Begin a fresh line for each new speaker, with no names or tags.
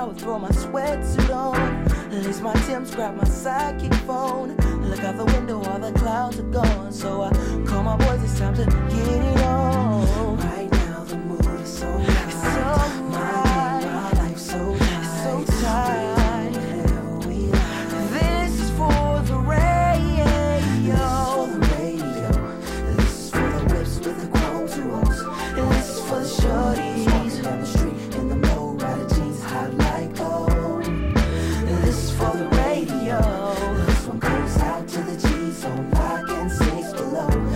shower, throw my sweatsuit on, lace my Timbs, grab my sidekick phone, look out the window, all the clouds are gone. So I call my boys, it's time to get